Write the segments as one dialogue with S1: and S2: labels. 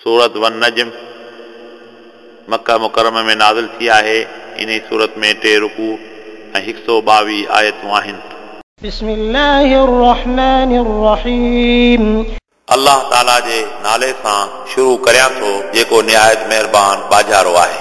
S1: सूरत one नजम मक्का मुकरमा में नाज़िल थी आहे। इन सूरत में 3 रुकू ऐं 122 आयतूं आहिनि।
S2: बिस्मिल्लाहिर्रहमानिर्रहीम।
S1: अल्लाह ताला जे नाले सां शुरू करियां थो जेको निहायत महिरबान बाजारो आहे।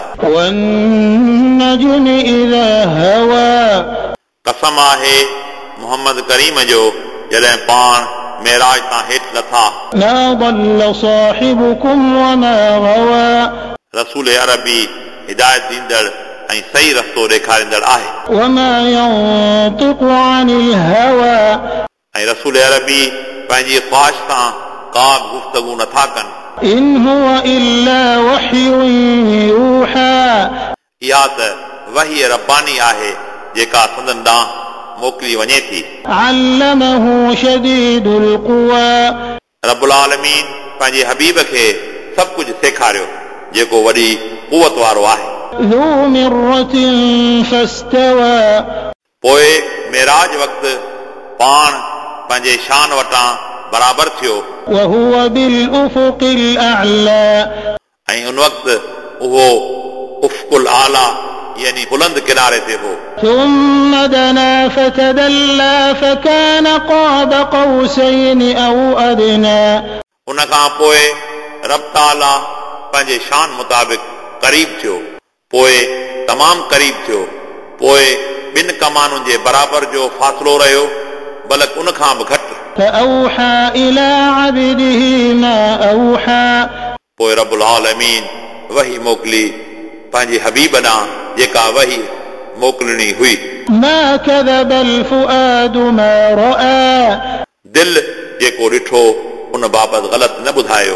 S2: वन्नजुमि इज़ा हवा।
S1: कसम आहे मोहम्मद करीम जो जॾहिं पाण मेराज तां हेठि लथा।
S2: मा ضل صاحبكم وما غوى।
S1: रसूल अरबी हिदायत ॾींदड़ ऐं सही रस्तो ॾेखारींदड़ आहे।
S2: وما ينطق عن الهوى।
S1: ऐं रसूल अरबी पंहिंजी ख्वाहिश सां का गुफ़्तगू नथा कनि।
S2: إن هو إلا وحي يوحى।
S1: इहा त वही रब्बानी आहे जेका संदन ॾांहुं मोकिली वञे थी।
S2: علمه شديد القوى।
S1: रब्बुल आलमीन पंहिंजे हबीब खे सभु कुझु सेखारियो जेको वॾी कुवत वारो आहे।
S2: ذو مرة فاستوى।
S1: पोइ मेराज वक़्तु पाण पंहिंजे शान वटां बराबर थियो।
S2: وهو بالأفق الأعلى।
S1: ऐं उन वक़्तु उहो उफ़क़ुल आला यानी बुलंद किनारे ते हो।
S2: ثم دنا فتدلى فكان قاب قوسين أو أدنى।
S1: उन खां पोइ रब ताला पंहिंजे शान मुताबिक़ क़रीब थियो, पोइ तमामु क़रीब थियो, पोइ 2 कमानुनि जे बराबर जो फ़ासिलो रहियो, बल्कि उन खां बि घटि।
S2: فأوحى إلى عبده ما أوحى।
S1: पोइ रब्बुल आलमीन वही मोकिली पंहिंजे हबीब ॾांहुं जेका वही मोकिलणी हुई।
S2: ما كذب الفؤاد ما رأى।
S1: दिल जेको ॾिठो उन बाबति ग़लति न ॿुधायो।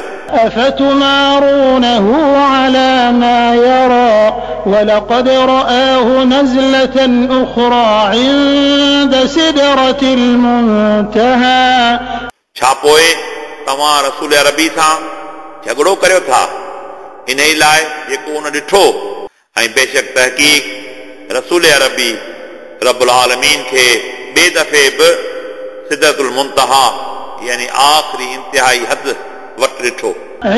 S2: أفتمارونه على ما يرى ولقد رآه نزلة أخرى عند سدرة المنتهى।
S1: छा पोइ तव्हां रसूल अरबी सां झगड़ो करियो था इन ई लाइ जेको उन ॾिठो? ऐं बेशक तहक़ीक़ रसूल अरबी रब्बुल आलमीन खे ॿिए दफ़े बि सिदरतुल मुंतहा यानी आख़िरी इंतिहाई हद वटि ॾिठो।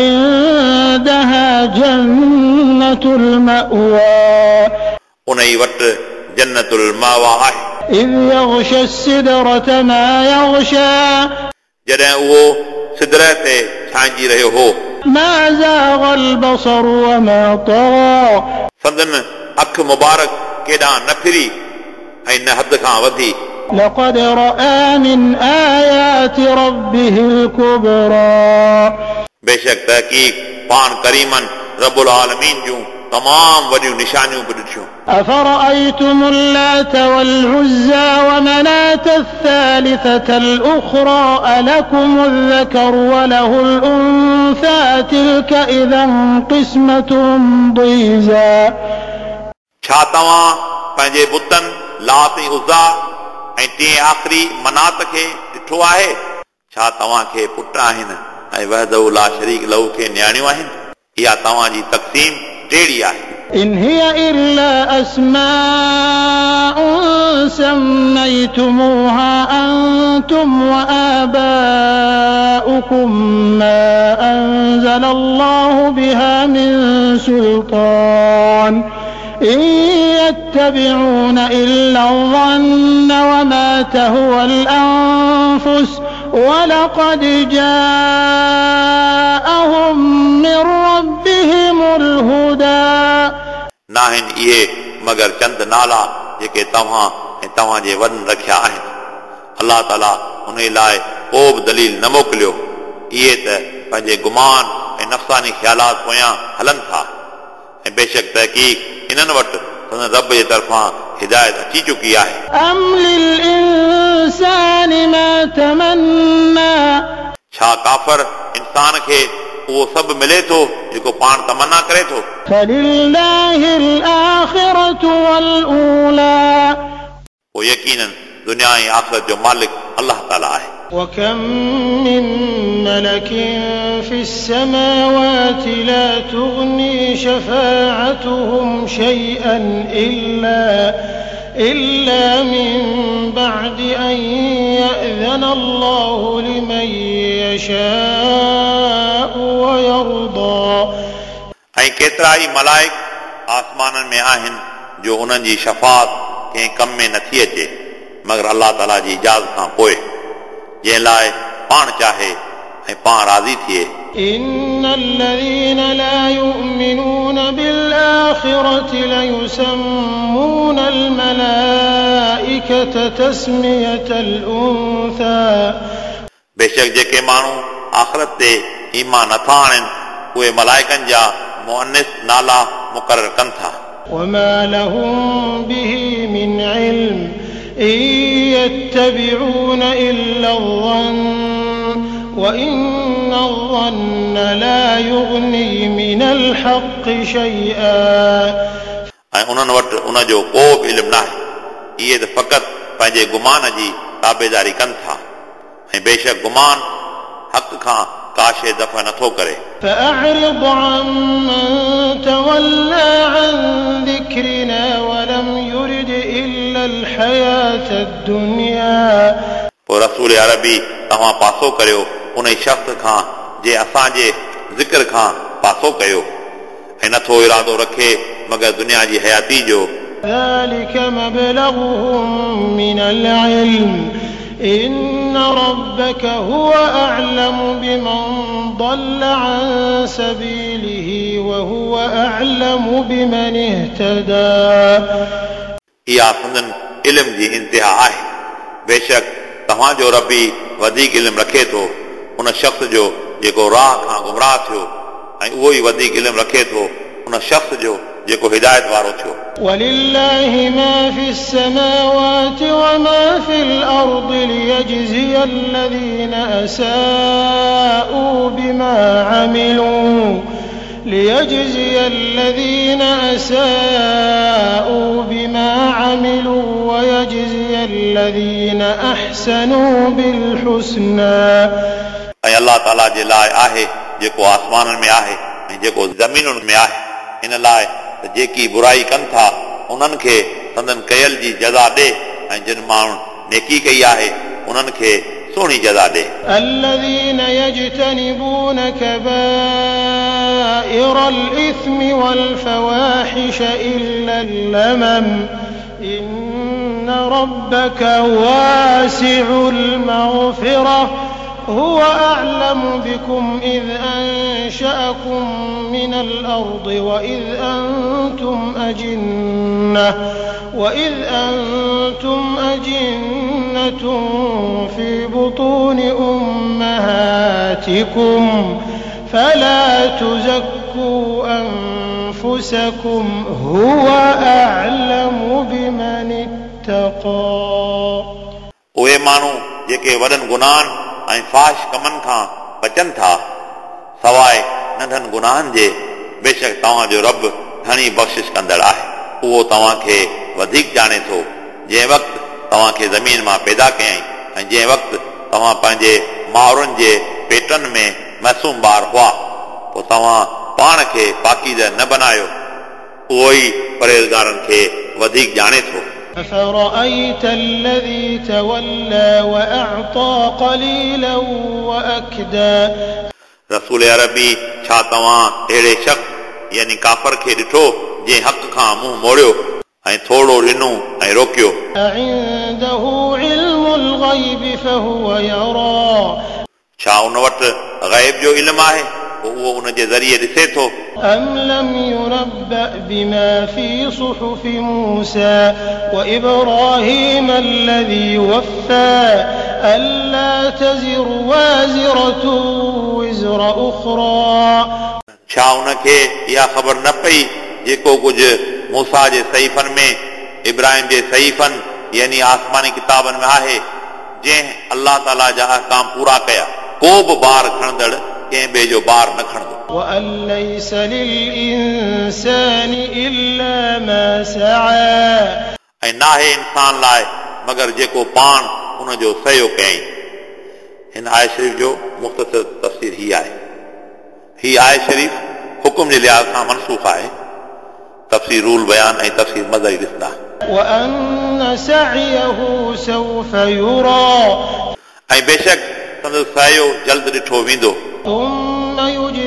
S2: عندها جنة المأوى।
S1: उन ई वटि जन्नतुल मावा आहे।
S2: إذ يغشى السدرة ما يغشى।
S1: जॾहिं उहो सिदरह ते छांइजी रहियो हो।
S2: ما زاغ البصر وما طغى।
S1: संदन अखि मुबारक केॾां न फिरी ऐं न हद खां वधी।
S2: لقد رأى من آيات ربه الكبرى।
S1: बेशक तहक़ीक़ पाण करीमन रब्बुल आलमीन जूं तमाम वॾियूं निशानियूं बि ॾिठियूं।
S2: أفرأيتم اللات والعزى ومناة الثالثة الأخرى ألكم الذكر وله الأنثى تلك إذا قسمة ضيزى।
S1: छा तव्हां पंहिंजे बुतनि लात ऐं उज़ा ऐं 3 आख़िरी मनात खे ॾिठो आहे? छा तव्हां खे पुट आहिनि ऐं वहदहु ला शरीक लहू खे नियाणियूं आहिनि? इहा तव्हांजी तक़सीम टेड़ी आहे।
S2: إن هي إلا أسماء سميتموها أنتم وآباؤكم ما أنزل الله بها من سلطان إن يتبعون إلا الظن وما تهوى الأنفس ولقد جاءهم من ربهم الهدى।
S1: नाहिनि इहे मगर चंद नाला जेके तव्हां ऐं तव्हांजे वॾनि रखिया आहिनि। अलाह ताला उन लाइ को बि दलील न मोकिलियो। इहे त पंहिंजे गुमान ऐं नफ़सानी ख़्यालात पोयां हलनि था ऐं बेशक तहक़ीक़ इन्हनि वटि रब जे तरफ़ां हिदायत अची चुकी आहे।
S2: أم للإنسان ما تمنى।
S1: छा काफ़र इंसान खे उहो सभु मिले थो जेको पाण तमन्ना करे थो?
S2: فلله الآخرة والأولى।
S1: पोइ यकीनन दुनिया ऐं आख़िरत जो मालिक अलाह ताला आहे।
S2: وكم من ملك في السماوات لا تغني شفاعتهم شيئا إلا من بعد أن يأذن الله لمن يشاء ويرضى
S1: ऐं केतिरा ई मलाइक आसमाननि में आहिनि जो उन्हनि जी शफ़ाअत कंहिं कम में नथी अचे मगर अलाह ताला जी इजाज़त खां पोइ जंहिं लाइ पाण चाहे ऐं पाण राज़ी थिए
S2: إن الذين لا يؤمنون بالآخرة ليسمون الملائكة تسمية الأنثى
S1: बेशक जेके माण्हू आख़िरत ते ईमान नथा आणनि उहे मलाइकनि जा मुअन्निस नाला मुक़रर कनि था
S2: وما لهم به من علم إن يتبعون إلا الظن وإن الظن لا يغني من الحق شيئا
S1: ऐं उन्हनि वटि उन जो को बि इल्मु नाहे इहे त फ़क़ति पंहिंजे गुमान जी ताबेदारी कनि था ऐं बेशक गुमान हक़ खां का शइ दफ़ा नथो करे
S2: فأعرض عمن تولى عن ذكرنا ولم يرد إلا الحياة الدنيا
S1: पोइ रसूल अरबी तव्हां पासो करियो उन शख़्स खां जे असांजे ज़िक्र खां पासो कयो ऐं नथो इरादो रखे मगर दुनिया जी हयाती जो
S2: ذلك مبلغهم من العلم إن ربك هو أعلم بمن ضل عن سبيله وهو أعلم بمن اهتدى
S1: इहा संदन इल्म जी इंतिहा आहे बेशक तव्हांजो रबी वधीक इल्मु रखे थो उन शख़्स जो जेको राह खां गुमराह थियो ऐं उहो ई वधीक इल्मु रखे थो उन शख़्स जो जेको हिदायत वारो थियो
S2: ولله ما في السماوات وما في الأرض ليجزي الذين أساءوا بما عملوا ويجزي الذين أحسنوا بالحسنى
S1: ऐं अलाह ताला जे लाइ आहे जेको आसमाननि में आहे ऐं जेको ज़मीनुनि में आहे इन लाइ त जेकी बुराई कनि था उन्हनि खे संदन कयल जी जज़ा ॾे ऐं जिन माण्हुनि नेकी कई आहे उन्हनि खे सुहिणी जज़ा ॾे
S2: الذين يجتنبون كبائر الإثم والفواحش إلا اللمم إن ربك واسع المغفرة هو أعلم بكم إذ أنشأكم من الأرض وإذ أنتم أجنة في بطون أمهاتكم فلا تزكوا أنفسكم هو أعلم بمن اتقى
S1: उहे माण्हू जेके वॾनि गुनाहनि ऐं फाश कमनि खां बचनि था सवाइ नंढनि गुनाहनि जे बेशक तव्हांजो रब घणी बख़्शिश कंदड़ आहे उहो तव्हांखे वधीक ॼाणे थो जंहिं वक़्तु तव्हांखे ज़मीन मां पैदा कयईं ऐं जंहिं वक़्तु तव्हां पंहिंजे माउरुनि जे पेटनि में मासूम ॿार हुआ पोइ तव्हां पाण खे पाकीज़ न बनायो उहो ई परहेज़गारनि खे वधीक ॼाणे थो
S2: أفرأيت الذي تولى وأعطى قليلا وأكدى
S1: रसूल अरबी छा तव्हां अहिड़े शख़्स यानी काफ़र खे ॾिठो जंहिं हक़ खां मुंहुं मोड़ियो ऐं थोरो ॾिनो ऐं रोकियो
S2: أعنده علم الغيب فهو يرى
S1: छा उन वटि ग़ैब जो इल्मु आहे पोइ उहो उन जे ज़रिए ॾिसे थो
S2: أم لم ينبأ بما في صحف موسى وإبراهيم الذي وفى ألا تزر وازرة وزر أخرى
S1: छा उनखे इहा ख़बर न पई जेको कुझु मूसा जे सहीफ़नि में इब्राहिम जे सहीफ़नि यानी आसमानी किताबनि में आहे जंहिं अलाह ताला जा अहकाम पूरा कया को बि ॿार खणंदड़ कंहिं ॿिए जो ॿार न खणंदो
S2: وأن ليس للإنسان إلا ما سعى
S1: ऐं नाहे इंसान लाइ मगर जेको पाण उन जो सयो कयईं हिन आयत शरीफ़ जो मुख़्तसर तफ़सीर ही आहे ही आयत शरीफ़ हुकुम जे लिहाज़ सां मनसूख़ आहे तफ़सीर रूल बयान ऐं तफ़सीर मज़हरी ॾिसंदा
S2: وأن سعيه سوف يرى
S1: ऐं बेशक संदसि सायो जल्द ॾिठो वेंदो
S2: ثم يجزيه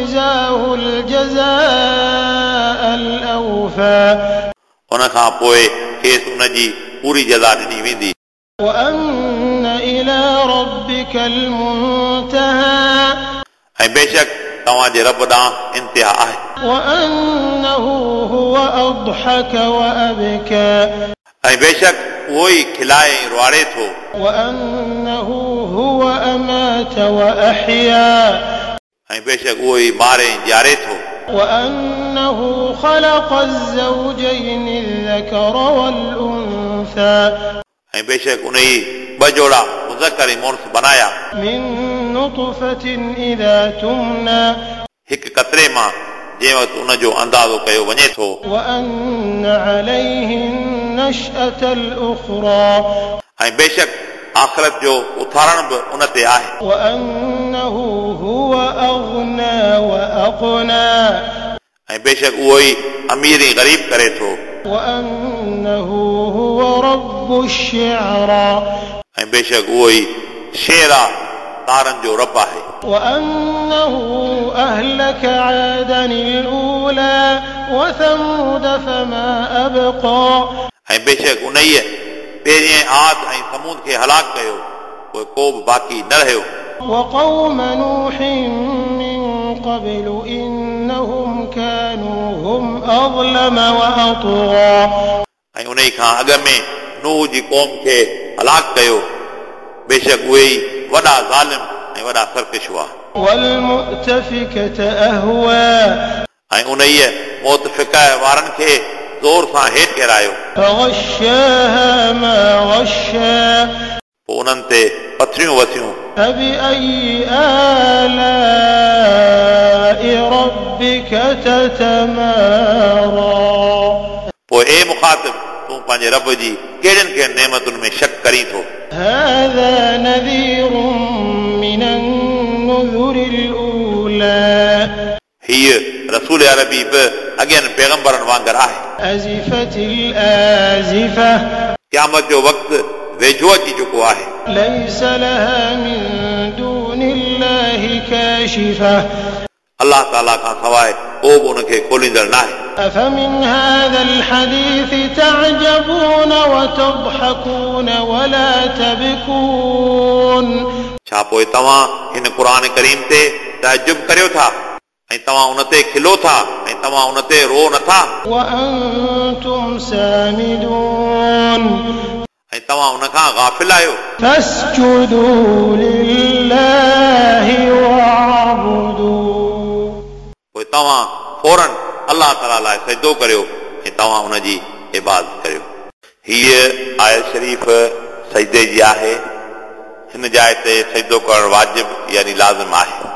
S2: يجزاه الجزاء الأوفى
S1: उन खां पोइ खेसि उन जी पूरी जज़ा ॾिनी वेंदी
S2: وأن إلى ربك المنتهى
S1: ऐं बेशक तव्हांजे रब ॾांहुं इंतिहा आहे
S2: وأنه هو أضحك وأبكى
S1: ऐं बेशक उहो ई खिलाए ऐं रुआड़े थो
S2: وأنه هو أمات وأحيا
S1: ऐं बेशक उहो ई मारे ऐं ॼारे थो
S2: وأنه خلق الزوجين الذكر والأنثى
S1: ऐं बेशक उन ई ॿ जोड़ा मुज़कर ऐं मुड़स बनाया
S2: من نطفة إذا تمنى
S1: हिकु कतरे मां जंहिं वक़्तु उन जो अंदाज़ो कयो वञे थो
S2: وأن عليه النشأة الأخرى
S1: ऐं बेशक आख़िरत जो उथारण बि उन ते आहे
S2: وأنه هو أغنى وأقنى
S1: ऐं बेशक उहो ई अमीर ऐं ग़रीब करे थो
S2: وأنه هو رب الشعرى
S1: ऐं बेशक उहो ई शेर आहे तारनि जो रब आहे
S2: وأنه أهلك عادا الأولى وثمود فما أبقى
S1: ऐं बेशक उन ई पहिरिएं आद ऐं समूद खे हलाक कयो पोइ को बि बाक़ी न रहियो
S2: وقوم نوح من قبل إنهم كانوا هم أظلم وأطغى
S1: ऐं उन खां अॻ में नूह जी क़ौम खे हलाक कयो बेशक उहे ई वॾा ज़ालिम ऐं वॾा सरकश हुआ
S2: والمؤتفكة أهوى
S1: ऐं उन ई मौत फिका वारनि खे ज़ोर सां हेठि किरायो
S2: فغشاها ما غشى
S1: पोइ उन्हनि ते पथरियूं वसियूं
S2: فبأي آلاء ربك تتمارى
S1: पोइ ए मुखातिब तूं पंहिंजे रब जी कहिड़ियुनि कहिड़ियुनि नेमतुनि में शक करीं थो
S2: هذا نذير من النذر الأولى
S1: हीअ रसूल अरबी बि अॻियनि पैगंबरनि वांगुरु आहे
S2: أزفت الآزفة
S1: क़यामत जो वक़्तु वेझो अची चुको आहे
S2: ليس لها من دون الله كاشفة
S1: अलाह ताला खां सवाइ को बि उनखे खोलींदड़ न आहे
S2: أفمن هذا الحديث تعجبون وتضحكون ولا تبكون
S1: छा पोइ तव्हां हिन क़ुर करीम ते तअजुब करियो था ऐं तव्हां उन ते खिलो था ऐं तव्हां उन ते रो नथा
S2: وأنتم سامدون
S1: ऐं तव्हां उन खां गाफ़िल आहियो
S2: فاسجدوا لله واعبدوا
S1: पोइ तव्हां फौरन अलाह ताला लाइ सजदो करियो ऐं तव्हां उन जी इबादत करियो हीअ आयत शरीफ़ सजदे जी आहे हिन जाइ ते सजदो करणु वाजिब यानी लाज़िम आहे